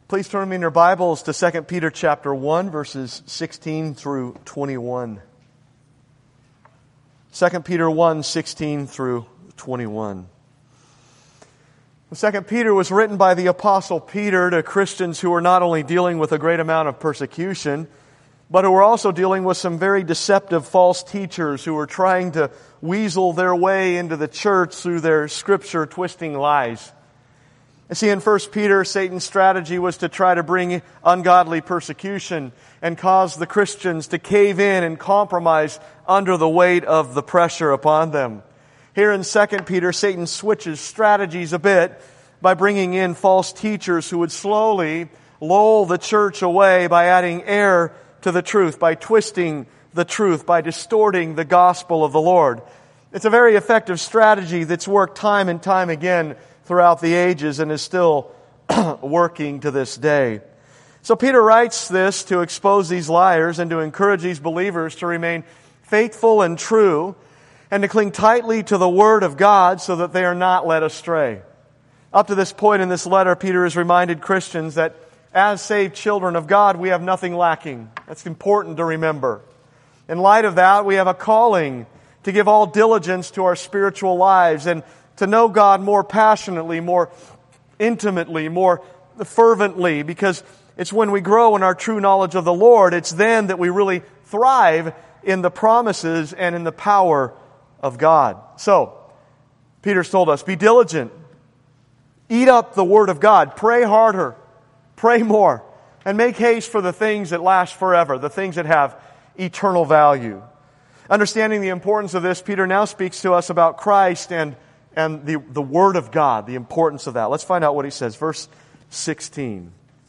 Please turn me in your Bibles to 2 Peter chapter 1, verses 16 through 21. 2 Peter 1, 16 through 21. 2 Peter was written by the Apostle Peter to Christians who were not only dealing with a great amount of persecution, but who were also dealing with some very deceptive false teachers who were trying to weasel their way into the church through their scripture-twisting lies. You see, in 1 Peter, Satan's strategy was to try to bring ungodly persecution and cause the Christians to cave in and compromise under the weight of the pressure upon them. Here in 2 Peter, Satan switches strategies a bit by bringing in false teachers who would slowly lull the church away by adding error to the truth, by twisting the truth, by distorting the gospel of the Lord. It's a very effective strategy that's worked time and time again throughout the ages and is still working to this day. So Peter writes this to expose these liars and to encourage these believers to remain faithful and true and to cling tightly to the Word of God so that they are not led astray. Up to this point in this letter, Peter has reminded Christians that as saved children of God, we have nothing lacking. That's important to remember. In light of that, we have a calling to give all diligence to our spiritual lives and to know God more passionately, more intimately, more fervently, because it's when we grow in our true knowledge of the Lord, it's then that we really thrive in the promises and in the power of God. So, Peter's told us, be diligent. Eat up the Word of God. Pray harder. Pray more. And make haste for the things that last forever, the things that have eternal value. Understanding the importance of this, Peter now speaks to us about Christ and the Word of God, the importance of that. Let's find out what he says. Verse 16.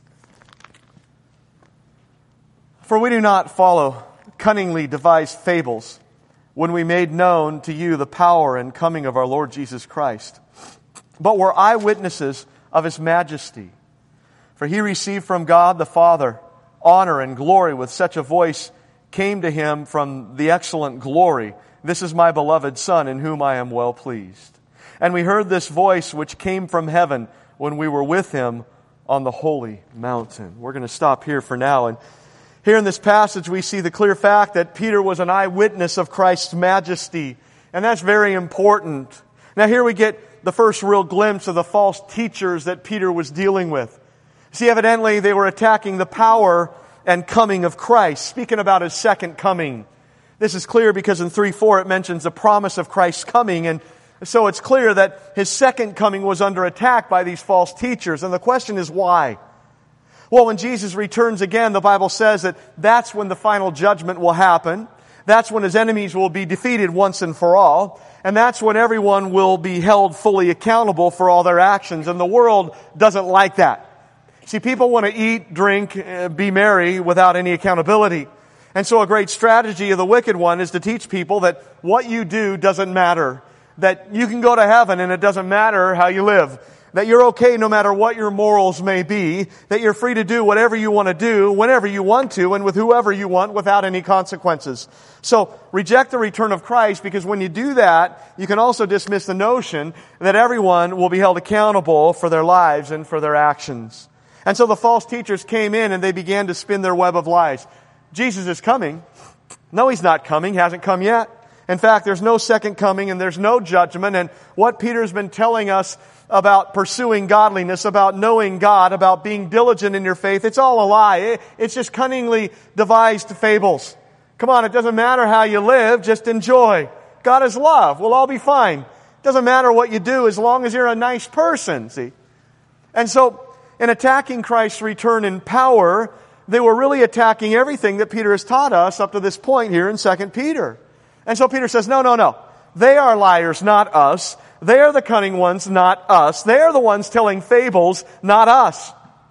For we do not follow cunningly devised fables when we made known to you the power and coming of our Lord Jesus Christ, but were eyewitnesses of His majesty. For He received from God the Father honor and glory with such a voice came to Him from the excellent glory. This is my beloved Son in whom I am well pleased. And we heard this voice which came from heaven when we were with Him on the holy mountain. We're going to stop here for now. And here in this passage we see the clear fact that Peter was an eyewitness of Christ's majesty. And that's very important. Now here we get the first real glimpse of the false teachers that Peter was dealing with. See, evidently they were attacking the power and coming of Christ, speaking about His second coming. This is clear because in 3:4 it mentions the promise of Christ's coming, and so it's clear that His second coming was under attack by these false teachers. And the question is why? Well, when Jesus returns again, the Bible says that that's when the final judgment will happen. That's when His enemies will be defeated once and for all. And that's when everyone will be held fully accountable for all their actions. And the world doesn't like that. See, people want to eat, drink, be merry without any accountability. And so a great strategy of the wicked one is to teach people that what you do doesn't matter. That you can go to heaven and it doesn't matter how you live. That you're okay no matter what your morals may be. That you're free to do whatever you want to do, whenever you want to, and with whoever you want without any consequences. So reject the return of Christ, because when you do that, you can also dismiss the notion that everyone will be held accountable for their lives and for their actions. And so the false teachers came in and they began to spin their web of lies. Jesus is coming. No, He's not coming. He hasn't come yet. In fact, there's no second coming and there's no judgment. And what Peter's been telling us about pursuing godliness, about knowing God, about being diligent in your faith, it's all a lie. It's just cunningly devised fables. Come on, it doesn't matter how you live, just enjoy. God is love. We'll all be fine. It doesn't matter what you do as long as you're a nice person, see? And so, in attacking Christ's return in power, they were really attacking everything that Peter has taught us up to this point here in 2 Peter. And so Peter says, no. They are liars, not us. They are the cunning ones, not us. They are the ones telling fables, not us.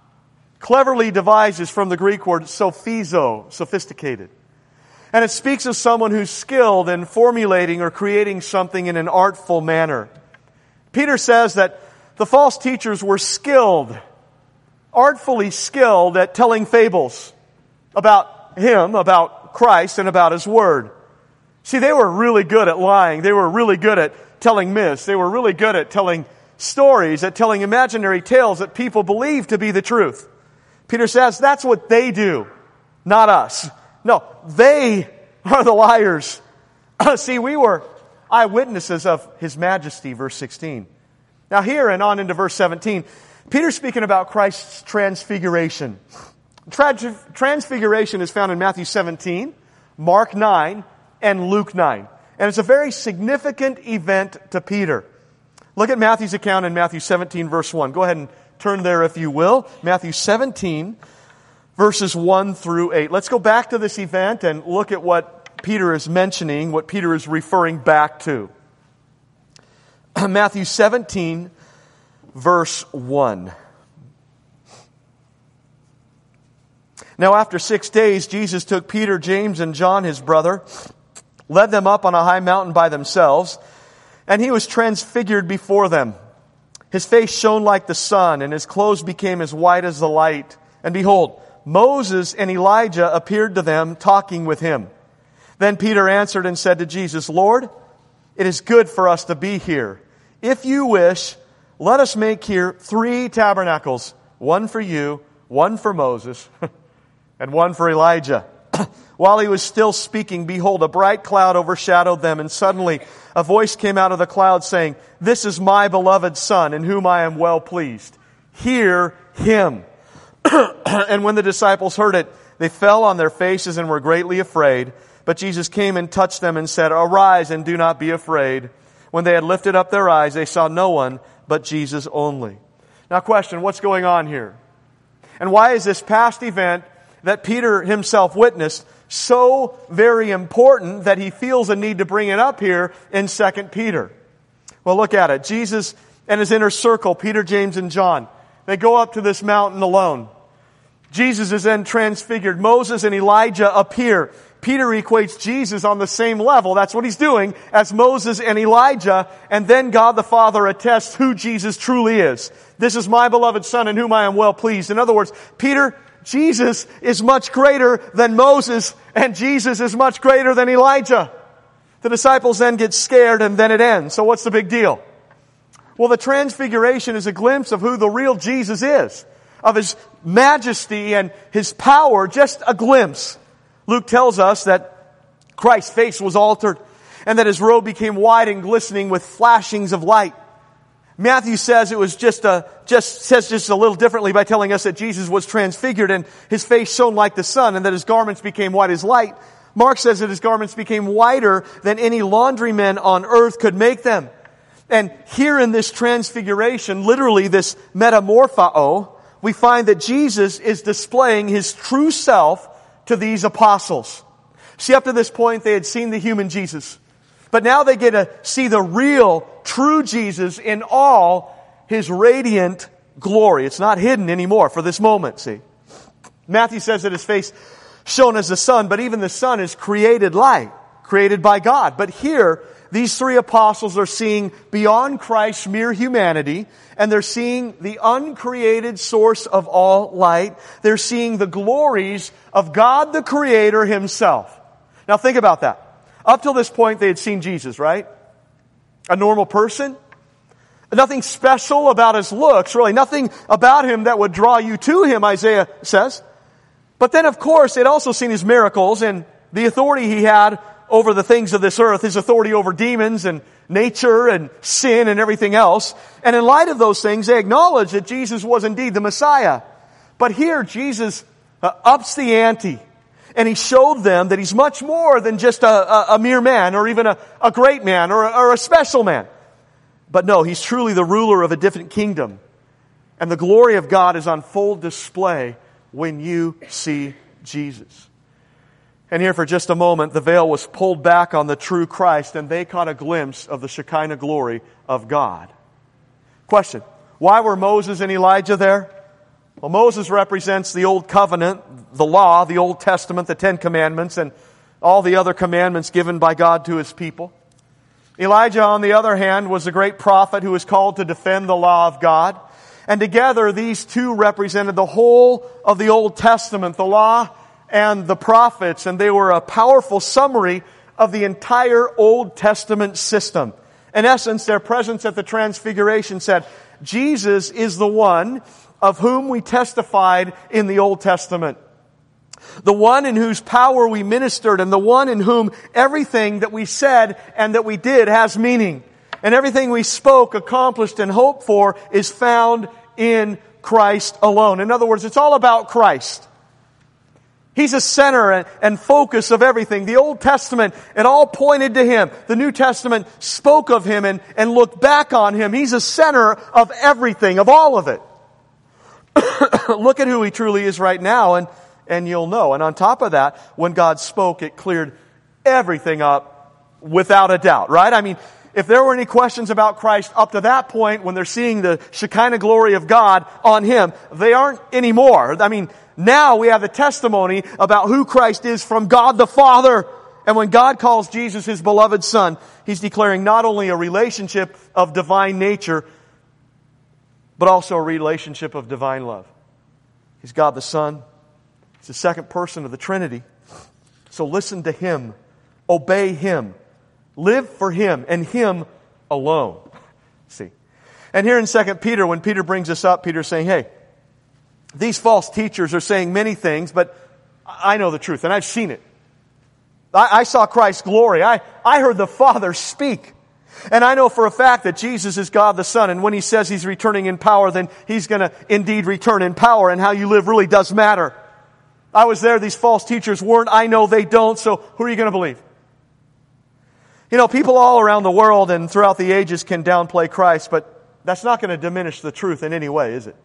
Cleverly devised is from the Greek word sophizo, sophisticated. And it speaks of someone who's skilled in formulating or creating something in an artful manner. Peter says that the false teachers were skilled, artfully skilled at telling fables about Him, about Christ, and about His Word. See, they were really good at lying. They were really good at telling myths. They were really good at telling stories, at telling imaginary tales that people believed to be the truth. Peter says that's what they do, not us. No, they are the liars. See, we were eyewitnesses of His majesty, verse 16. Now here and on into verse 17, Peter's speaking about Christ's transfiguration. Transfiguration is found in Matthew 17, Mark 9, and Luke 9. And it's a very significant event to Peter. Look at Matthew's account in Matthew 17, verse 1. Go ahead and turn there if you will. Matthew 17, verses 1 through 8. Let's go back to this event and look at what Peter is mentioning, what Peter is referring back to. Matthew 17, verse 1. Now after 6 days, Jesus took Peter, James, and John, his brother, led them up on a high mountain by themselves, and He was transfigured before them. His face shone like the sun, and His clothes became as white as the light. And behold, Moses and Elijah appeared to them, talking with Him. Then Peter answered and said to Jesus, Lord, it is good for us to be here. If you wish, let us make here 3 tabernacles, one for you, one for Moses, and one for Elijah. While he was still speaking, behold, a bright cloud overshadowed them, and suddenly a voice came out of the cloud saying, This is my beloved Son, in whom I am well pleased. Hear Him. And when the disciples heard it, they fell on their faces and were greatly afraid. But Jesus came and touched them and said, Arise and do not be afraid. When they had lifted up their eyes, they saw no one but Jesus only. Now question, what's going on here? And why is this past event that Peter himself witnessed so very important that he feels a need to bring it up here in 2 Peter? Well, look at it. Jesus and His inner circle, Peter, James, and John, they go up to this mountain alone. Jesus is then transfigured. Moses and Elijah appear. Peter equates Jesus on the same level. That's what he's doing as Moses and Elijah. And then God the Father attests who Jesus truly is. This is my beloved Son in whom I am well pleased. In other words, Peter, Jesus is much greater than Moses, and Jesus is much greater than Elijah. The disciples then get scared, and then it ends. So what's the big deal? Well, the transfiguration is a glimpse of who the real Jesus is, of His majesty and His power, just a glimpse. Luke tells us that Christ's face was altered, and that His robe became white and glistening with flashings of light. Matthew says it was just a little differently by telling us that Jesus was transfigured and His face shone like the sun and that His garments became white as light. Mark says that His garments became whiter than any laundrymen on earth could make them. And here in this transfiguration, literally this metamorphao, we find that Jesus is displaying His true self to these apostles. See, up to this point they had seen the human Jesus. But now they get to see the real, true Jesus in all His radiant glory. It's not hidden anymore for this moment, see. Matthew says that His face shone as the sun, but even the sun is created light, created by God. But here, these 3 apostles are seeing beyond Christ's mere humanity, and they're seeing the uncreated source of all light. They're seeing the glories of God the Creator Himself. Now think about that. Up till this point, they had seen Jesus, right? A normal person. Nothing special about His looks, really. Nothing about Him that would draw you to Him, Isaiah says. But then, of course, they'd also seen His miracles and the authority He had over the things of this earth, His authority over demons and nature and sin and everything else. And in light of those things, they acknowledged that Jesus was indeed the Messiah. But here, Jesus ups the ante. And He showed them that He's much more than just a mere man or even a great man or a special man. But no, He's truly the ruler of a different kingdom. And the glory of God is on full display when you see Jesus. And here for just a moment, the veil was pulled back on the true Christ, and they caught a glimpse of the Shekinah glory of God. Question, why were Moses and Elijah there? Well, Moses represents the Old Covenant, the law, the Old Testament, the 10 Commandments, and all the other commandments given by God to His people. Elijah, on the other hand, was a great prophet who was called to defend the law of God. And together, these two represented the whole of the Old Testament, the law and the prophets, and they were a powerful summary of the entire Old Testament system. In essence, their presence at the Transfiguration said, Jesus is the one of whom we testified in the Old Testament. The one in whose power we ministered, and the one in whom everything that we said and that we did has meaning. And everything we spoke, accomplished, and hoped for is found in Christ alone. In other words, it's all about Christ. He's a center and focus of everything. The Old Testament, it all pointed to Him. The New Testament spoke of Him and looked back on Him. He's a center of everything, of all of it. Look at who He truly is right now, and you'll know. And on top of that, when God spoke, it cleared everything up without a doubt, right? I mean, if there were any questions about Christ up to that point, when they're seeing the Shekinah glory of God on Him, they aren't anymore. I mean, now we have the testimony about who Christ is from God the Father. And when God calls Jesus His beloved Son, He's declaring not only a relationship of divine nature, but also a relationship of divine love. He's God the Son. He's the second person of the Trinity. So listen to Him. Obey Him. Live for Him and Him alone. See. And here in 2 Peter, when Peter brings this up, Peter's saying, hey, these false teachers are saying many things, but I know the truth, and I've seen it. I saw Christ's glory. I heard the Father speak. And I know for a fact that Jesus is God the Son, and when He says He's returning in power, then He's going to indeed return in power, and how you live really does matter. I was there, these false teachers weren't, I know they don't, so who are you going to believe? You know, people all around the world and throughout the ages can downplay Christ, but that's not going to diminish the truth in any way, is it?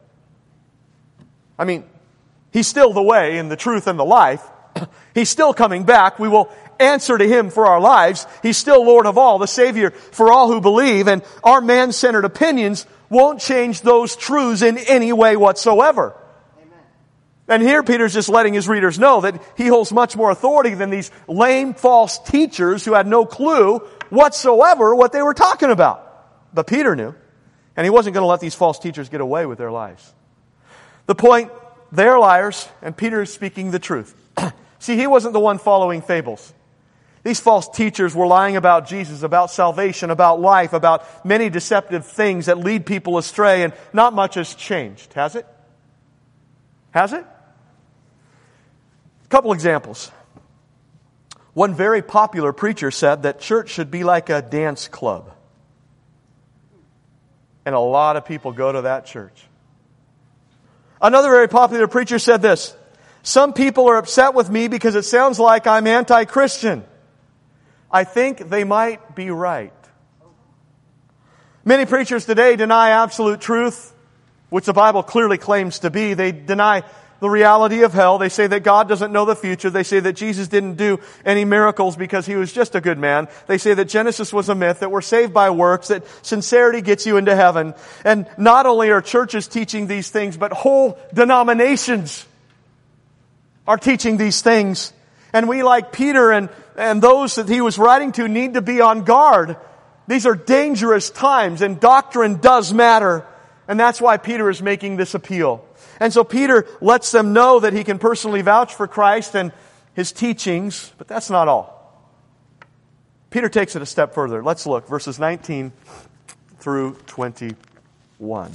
I mean, He's still the way and the truth and the life. He's still coming back. We will answer to Him for our lives. He's still Lord of all, the Savior for all who believe, and our man-centered opinions won't change those truths in any way whatsoever. Amen. And here Peter's just letting his readers know that he holds much more authority than these lame, false teachers who had no clue whatsoever what they were talking about. But Peter knew, and he wasn't going to let these false teachers get away with their lives. The point, they're liars, and Peter is speaking the truth. See, he wasn't the one following fables. These false teachers were lying about Jesus, about salvation, about life, about many deceptive things that lead people astray, and not much has changed, has it? Has it? A couple examples. One very popular preacher said that church should be like a dance club. And a lot of people go to that church. Another very popular preacher said this: some people are upset with me because it sounds like I'm anti-Christian. I think they might be right. Many preachers today deny absolute truth, which the Bible clearly claims to be. They deny the reality of hell. They say that God doesn't know the future. They say that Jesus didn't do any miracles because He was just a good man. They say that Genesis was a myth, that we're saved by works, that sincerity gets you into heaven. And not only are churches teaching these things, but whole denominations are teaching these things. And we, like Peter and those that he was writing to, need to be on guard. These are dangerous times, and doctrine does matter. And that's why Peter is making this appeal. And so Peter lets them know that he can personally vouch for Christ and His teachings, but that's not all. Peter takes it a step further. Let's look, verses 19 through 21.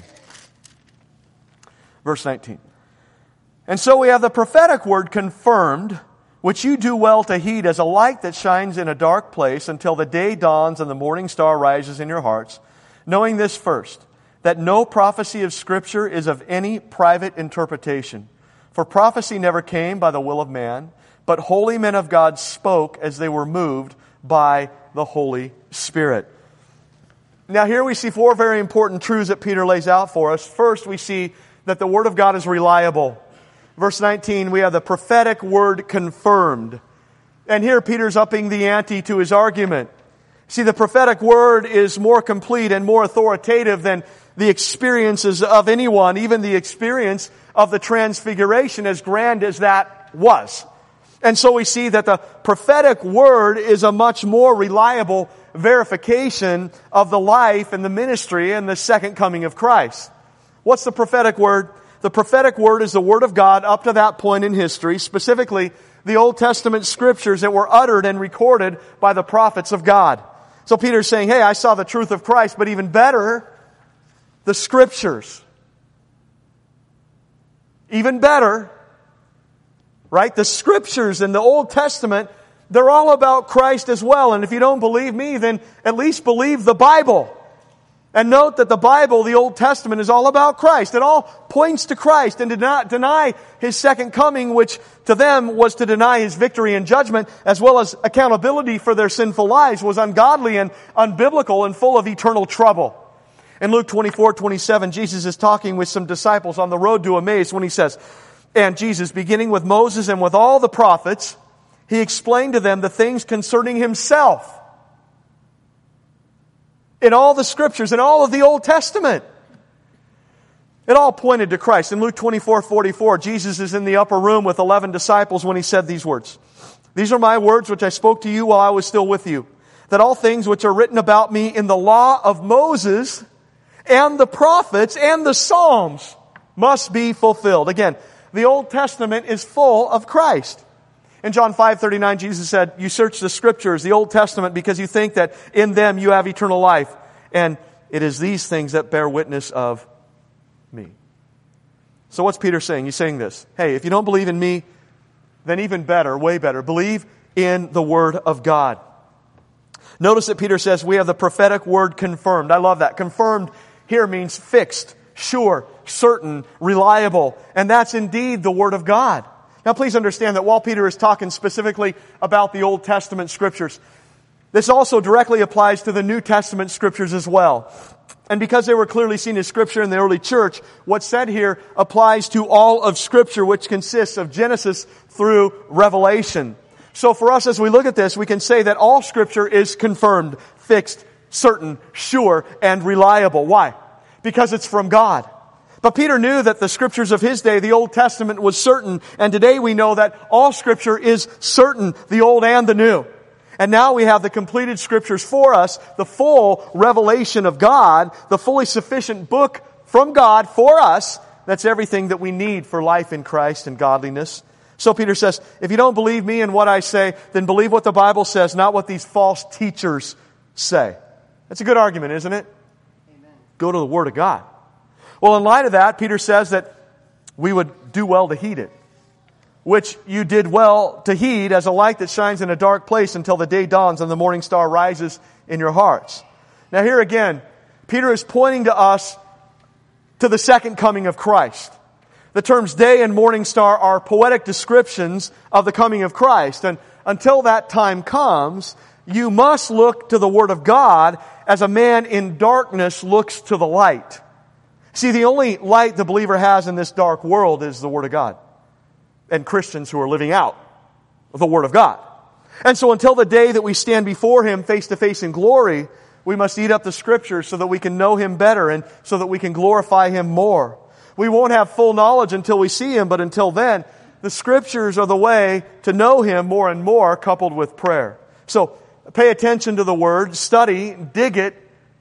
Verse 19. And so we have the prophetic word confirmed, which you do well to heed as a light that shines in a dark place until the day dawns and the morning star rises in your hearts, knowing this first, that no prophecy of Scripture is of any private interpretation. For prophecy never came by the will of man, but holy men of God spoke as they were moved by the Holy Spirit. Now here we see four very important truths that Peter lays out for us. First, we see that the Word of God is reliable. Verse 19, we have the prophetic word confirmed. And here Peter's upping the ante to his argument. See, the prophetic word is more complete and more authoritative than the experiences of anyone, even the experience of the Transfiguration, as grand as that was. And so we see that the prophetic word is a much more reliable verification of the life and the ministry and the second coming of Christ. What's the prophetic word? The prophetic word is the Word of God up to that point in history, specifically the Old Testament Scriptures that were uttered and recorded by the prophets of God. So Peter's saying, hey, I saw the truth of Christ, but even better, the Scriptures. even better, right? The Scriptures in the Old Testament, they're all about Christ as well. And if you don't believe me, then at least believe the Bible. And note that the Bible, the Old Testament, is all about Christ. It all points to Christ, and to not deny His second coming, which to them was to deny His victory and judgment, as well as accountability for their sinful lives, was ungodly and unbiblical and full of eternal trouble. In Luke 24:27, Jesus is talking with some disciples on the road to Emmaus when He says, "And Jesus, beginning with Moses and with all the prophets, He explained to them the things concerning Himself." In all the Scriptures, in all of the Old Testament. It all pointed to Christ. In Luke 24:44, Jesus is in the upper room with 11 disciples when He said these words. "These are my words which I spoke to you while I was still with you, that all things which are written about me in the law of Moses and the prophets and the Psalms must be fulfilled." Again, the Old Testament is full of Christ. In John 5:39, Jesus said, "You search the Scriptures, the Old Testament, because you think that in them you have eternal life. And it is these things that bear witness of me." So what's Peter saying? He's saying this. Hey, if you don't believe in me, then even better, way better, believe in the Word of God. Notice that Peter says we have the prophetic word confirmed. I love that. Confirmed here means fixed, sure, certain, reliable. And that's indeed the Word of God. Now please understand that while Peter is talking specifically about the Old Testament Scriptures, this also directly applies to the New Testament Scriptures as well. And because they were clearly seen as Scripture in the early church, what's said here applies to all of Scripture, which consists of Genesis through Revelation. So for us, as we look at this, we can say that all Scripture is confirmed, fixed, certain, sure, and reliable. Why? Because it's from God. But Peter knew that the Scriptures of his day, the Old Testament, was certain. And today we know that all Scripture is certain, the Old and the New. And now we have the completed Scriptures for us, the full revelation of God, the fully sufficient book from God for us. That's everything that we need for life in Christ and godliness. So Peter says, if you don't believe me and what I say, then believe what the Bible says, not what these false teachers say. That's a good argument, isn't it? Amen. Go to the Word of God. Well, in light of that, Peter says that we would do well to heed it, which you did well to heed as a light that shines in a dark place until the day dawns and the morning star rises in your hearts. Now here again, Peter is pointing to us to the second coming of Christ. The terms day and morning star are poetic descriptions of the coming of Christ. And until that time comes, you must look to the Word of God as a man in darkness looks to the light. See, the only light the believer has in this dark world is the Word of God. And Christians who are living out the Word of God. And so until the day that we stand before Him face to face in glory, we must eat up the Scriptures so that we can know Him better and so that we can glorify Him more. We won't have full knowledge until we see Him, but until then, the Scriptures are the way to know Him more and more, coupled with prayer. So, pay attention to the Word, study, dig it,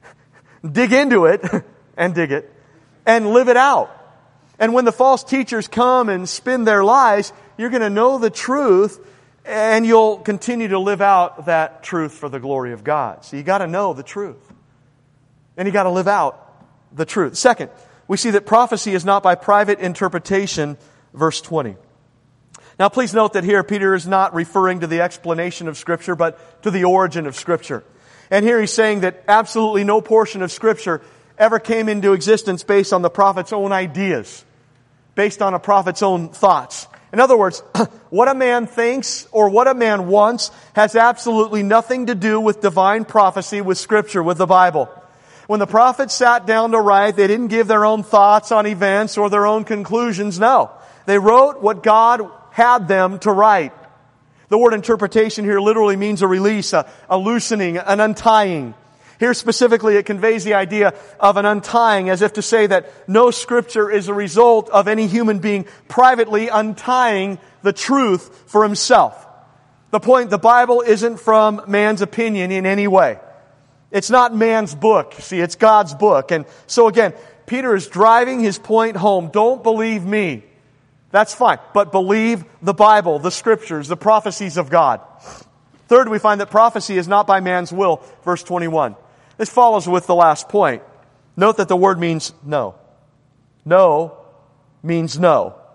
dig into it, and dig it, and live it out. And when the false teachers come and spin their lies, you're going to know the truth, and you'll continue to live out that truth for the glory of God. So you got to know the truth. And you got to live out the truth. Second, we see that prophecy is not by private interpretation, verse 20. Now please note that here Peter is not referring to the explanation of Scripture, but to the origin of Scripture. And here he's saying that absolutely no portion of Scripture ever came into existence based on the prophet's own ideas, based on a prophet's own thoughts. In other words, what a man thinks or what a man wants has absolutely nothing to do with divine prophecy, with Scripture, with the Bible. When the prophets sat down to write, they didn't give their own thoughts on events or their own conclusions. No. They wrote what God had them to write. The word interpretation here literally means a release, a loosening, an untying. Here specifically it conveys the idea of an untying, as if to say that no Scripture is a result of any human being privately untying the truth for himself. The point, the Bible isn't from man's opinion in any way. It's not man's book. See, it's God's book. And so again, Peter is driving his point home. Don't believe me. That's fine. But believe the Bible, the Scriptures, the prophecies of God. Third, we find that prophecy is not by man's will. Verse 21. This follows with the last point. Note that the word means no. No means no.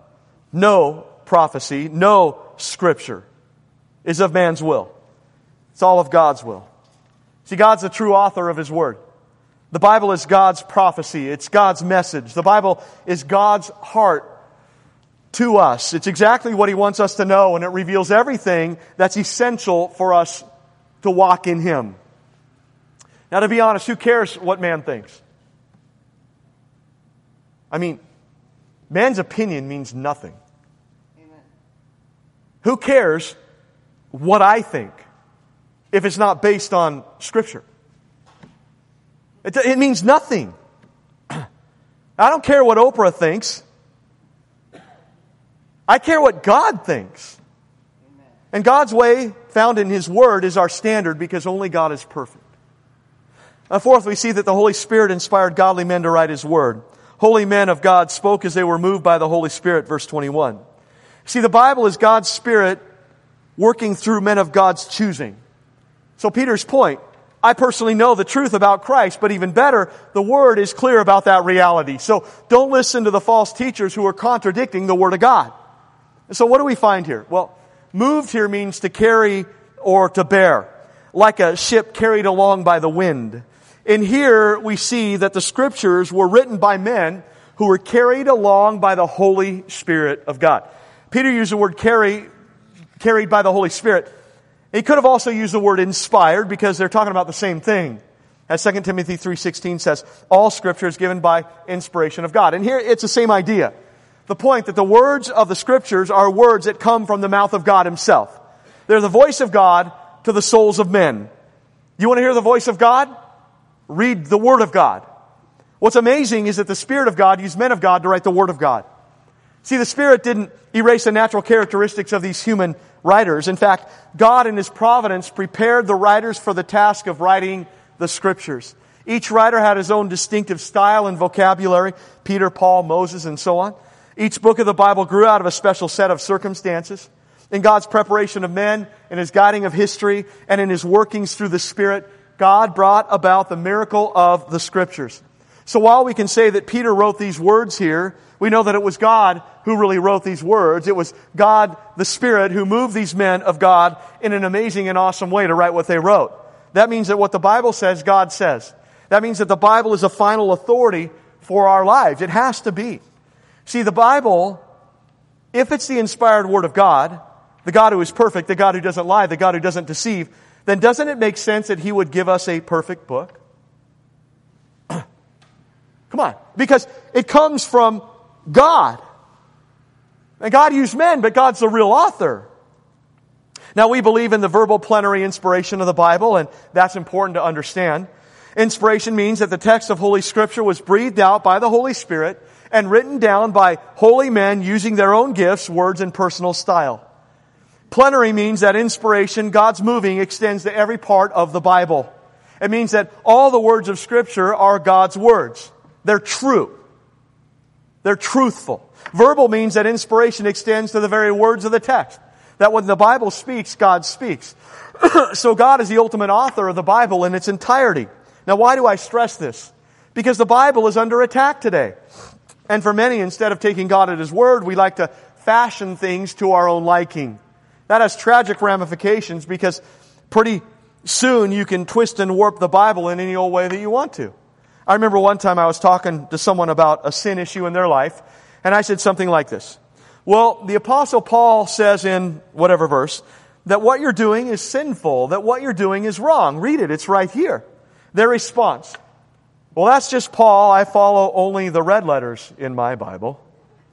no prophecy, no Scripture is of man's will. It's all of God's will. See, God's the true author of His Word. The Bible is God's prophecy. It's God's message. The Bible is God's heart to us. It's exactly what He wants us to know, and it reveals everything that's essential for us to walk in Him. Now, to be honest, who cares what man thinks? I mean, man's opinion means nothing. Amen. Who cares what I think if it's not based on Scripture? It means nothing. I don't care what Oprah thinks. I care what God thinks. Amen. And God's way, found in His Word, is our standard because only God is perfect. Fourth, we see that the Holy Spirit inspired godly men to write His Word. Holy men of God spoke as they were moved by the Holy Spirit, verse 21. See, the Bible is God's Spirit working through men of God's choosing. So Peter's point, I personally know the truth about Christ, but even better, the Word is clear about that reality. So don't listen to the false teachers who are contradicting the Word of God. So what do we find here? Well, moved here means to carry or to bear, like a ship carried along by the wind. And here we see that the Scriptures were written by men who were carried along by the Holy Spirit of God. Peter used the word carried by the Holy Spirit. He could have also used the word inspired because they're talking about the same thing. As 2 Timothy 3:16 says, all Scripture is given by inspiration of God. And here it's the same idea. The point that the words of the Scriptures are words that come from the mouth of God Himself. They're the voice of God to the souls of men. You want to hear the voice of God? Read the Word of God. What's amazing is that the Spirit of God used men of God to write the Word of God. See, the Spirit didn't erase the natural characteristics of these human writers. In fact, God in His providence prepared the writers for the task of writing the Scriptures. Each writer had his own distinctive style and vocabulary. Peter, Paul, Moses, and so on. Each book of the Bible grew out of a special set of circumstances. In God's preparation of men, in His guiding of history, and in His workings through the Spirit, God brought about the miracle of the Scriptures. So while we can say that Peter wrote these words here, we know that it was God who really wrote these words. It was God, the Spirit, who moved these men of God in an amazing and awesome way to write what they wrote. That means that what the Bible says, God says. That means that the Bible is a final authority for our lives. It has to be. See, the Bible, if it's the inspired Word of God, the God who is perfect, the God who doesn't lie, the God who doesn't deceive, then doesn't it make sense that He would give us a perfect book? Come on. Because it comes from God. And God used men, but God's the real author. Now, we believe in the verbal plenary inspiration of the Bible, and that's important to understand. Inspiration means that the text of Holy Scripture was breathed out by the Holy Spirit and written down by holy men using their own gifts, words, and personal style. Plenary means that inspiration, God's moving, extends to every part of the Bible. It means that all the words of Scripture are God's words. They're true. They're truthful. Verbal means that inspiration extends to the very words of the text. That when the Bible speaks, God speaks. So God is the ultimate author of the Bible in its entirety. Now, why do I stress this? Because the Bible is under attack today. And for many, instead of taking God at His word, we like to fashion things to our own liking. That has tragic ramifications because pretty soon you can twist and warp the Bible in any old way that you want to. I remember one time I was talking to someone about a sin issue in their life, and I said something like this. Well, the Apostle Paul says in whatever verse that what you're doing is sinful, that what you're doing is wrong. Read it, it's right here. Their response, well, that's just Paul. I follow only the red letters in my Bible.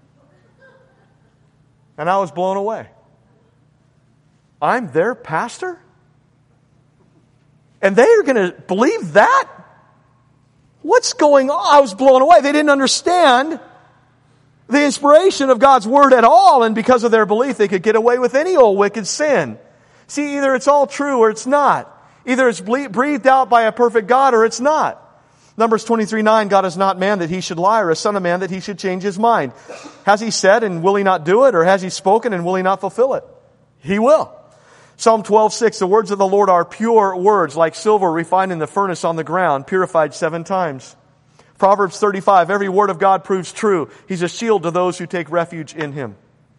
And I was blown away. I'm their pastor? And they are going to believe that? What's going on? I was blown away. They didn't understand the inspiration of God's Word at all, and because of their belief, they could get away with any old wicked sin. See, either it's all true or it's not. Either it's breathed out by a perfect God or it's not. Numbers 23:9, God is not man that He should lie, or a son of man that He should change His mind. Has He said and will He not do it, or has He spoken and will He not fulfill it? He will. Psalm 12:6, the words of the Lord are pure words, like silver refined in the furnace on the ground, purified 7 times. Proverbs 35, every word of God proves true. He's a shield to those who take refuge in Him.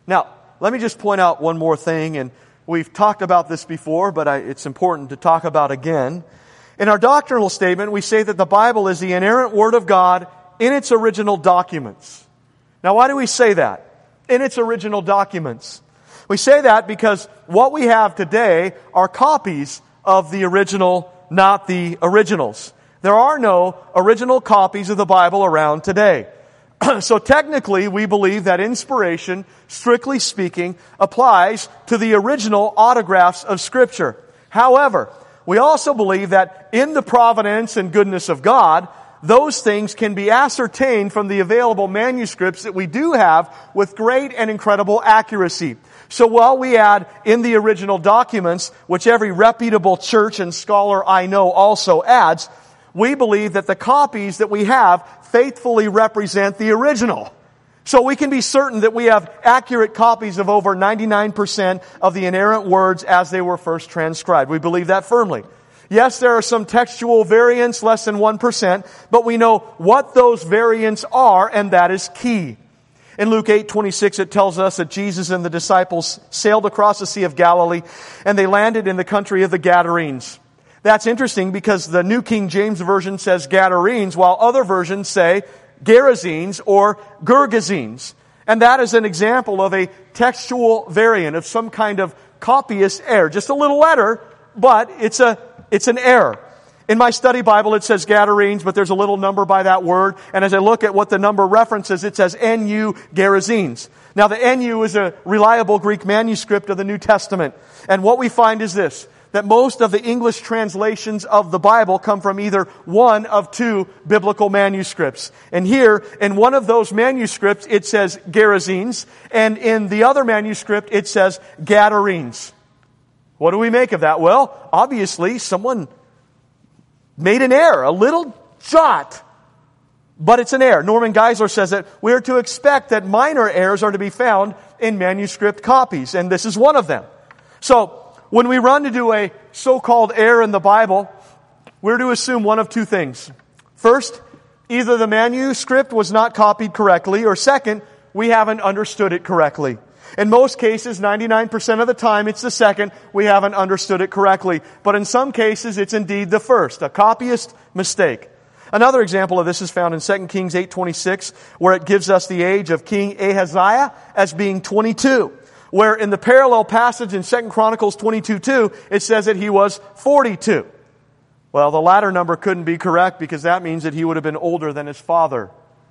Now, let me just point out one more thing, and we've talked about this before, but it's important to talk about again. In our doctrinal statement, we say that the Bible is the inerrant Word of God in its original documents. Now, why do we say that? In its original documents. We say that because what we have today are copies of the original, not the originals. There are no original copies of the Bible around today. So technically, we believe that inspiration, strictly speaking, applies to the original autographs of Scripture. However, we also believe that in the providence and goodness of God, those things can be ascertained from the available manuscripts that we do have with great and incredible accuracy. So while we add in the original documents, which every reputable church and scholar I know also adds, we believe that the copies that we have faithfully represent the original. So we can be certain that we have accurate copies of over 99% of the inerrant words as they were first transcribed. We believe that firmly. Yes, there are some textual variants, less than 1%, but we know what those variants are, and that is key. In Luke 8:26, it tells us that Jesus and the disciples sailed across the Sea of Galilee, and they landed in the country of the Gadarenes. That's interesting because the New King James Version says Gadarenes, while other versions say Gerasenes or Gergesenes. And that is an example of a textual variant of some kind of copyist error. Just a little letter, but it's an error. In my study Bible, it says Gadarenes, but there's a little number by that word. And as I look at what the number references, it says NU Gerasenes. Now, the NU is a reliable Greek manuscript of the New Testament. And what we find is this, that most of the English translations of the Bible come from either one of two biblical manuscripts. And here, in one of those manuscripts, it says Gerasenes, and in the other manuscript, it says Gadarenes. What do we make of that? Well, obviously, someone made an error, a little jot, but it's an error. Norman Geisler says that we're to expect that minor errors are to be found in manuscript copies, and this is one of them. So, when we run into a so-called error in the Bible, we're to assume one of two things. First, either the manuscript was not copied correctly, or second, we haven't understood it correctly. In most cases, 99% of the time, it's the second, we haven't understood it correctly. But in some cases, it's indeed the first, a copyist mistake. Another example of this is found in 2 Kings 8:26, where it gives us the age of King Ahaziah as being 22. Where in the parallel passage in 2 Chronicles 22:2, it says that he was 42. Well, the latter number couldn't be correct because that means that he would have been older than his father.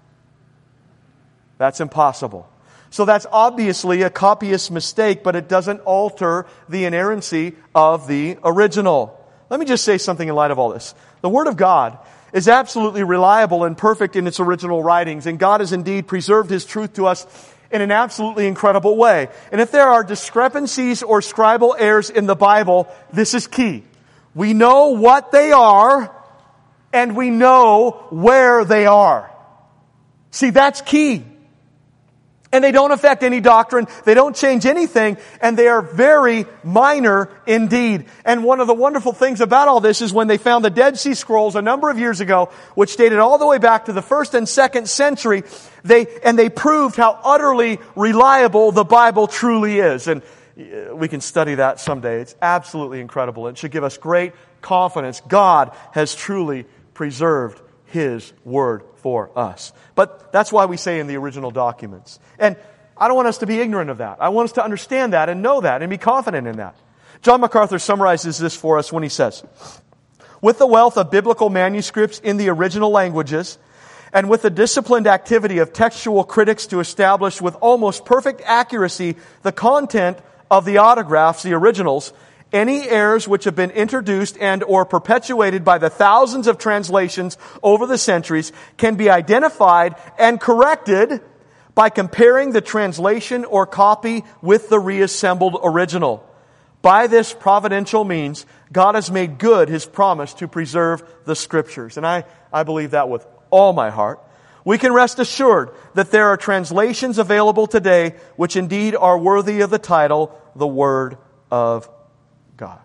That's impossible. So that's obviously a copyist mistake, but it doesn't alter the inerrancy of the original. Let me just say something in light of all this. The Word of God is absolutely reliable and perfect in its original writings, and God has indeed preserved His truth to us in an absolutely incredible way. And if there are discrepancies or scribal errors in the Bible, this is key. We know what they are, and we know where they are. See, that's key. And they don't affect any doctrine, they don't change anything, and they are very minor indeed. And one of the wonderful things about all this is when they found the Dead Sea Scrolls a number of years ago, which dated all the way back to the 1st and 2nd century, they proved how utterly reliable the Bible truly is. And we can study that someday. It's absolutely incredible. It should give us great confidence. God has truly preserved His Word for us. But that's why we say in the original documents. And I don't want us to be ignorant of that. I want us to understand that and know that and be confident in that. John MacArthur summarizes this for us when he says, with the wealth of biblical manuscripts in the original languages, and with the disciplined activity of textual critics to establish with almost perfect accuracy the content of the autographs, the originals, any errors which have been introduced and or perpetuated by the thousands of translations over the centuries can be identified and corrected by comparing the translation or copy with the reassembled original. By this providential means, God has made good His promise to preserve the Scriptures. And I believe that with all my heart. We can rest assured that there are translations available today which indeed are worthy of the title, the Word of God.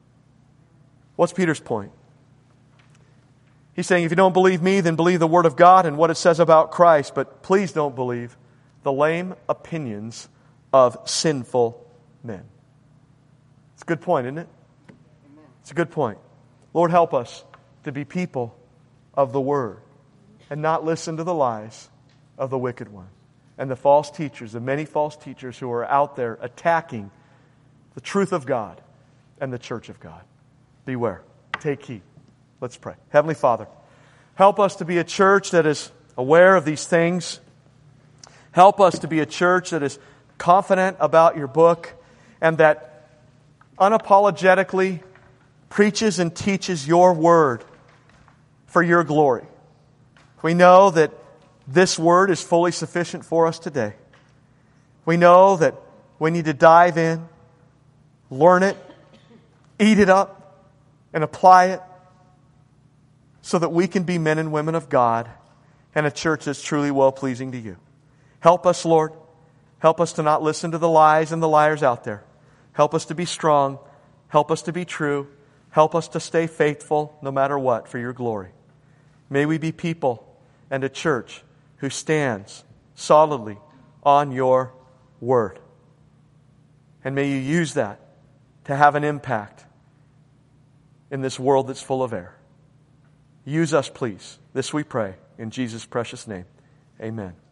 What's Peter's point? He's saying, if you don't believe me, then believe the Word of God and what it says about Christ, but please don't believe the lame opinions of sinful men. It's a good point, isn't it? It's a good point. Lord, help us to be people of the Word and not listen to the lies of the wicked one and the false teachers, the many false teachers who are out there attacking the truth of God and the church of God. Beware. Take heed. Let's pray. Heavenly Father, help us to be a church that is aware of these things. Help us to be a church that is confident about your book and that unapologetically preaches and teaches your word for your glory. We know that this word is fully sufficient for us today. We know that we need to dive in, learn it, eat it up, and apply it so that we can be men and women of God and a church that's truly well-pleasing to you. Help us, Lord. Help us to not listen to the lies and the liars out there. Help us to be strong. Help us to be true. Help us to stay faithful no matter what for your glory. May we be people and a church who stands solidly on your word. And may you use that to have an impact in this world that's full of error. Use us, please. This we pray in Jesus' precious name. Amen.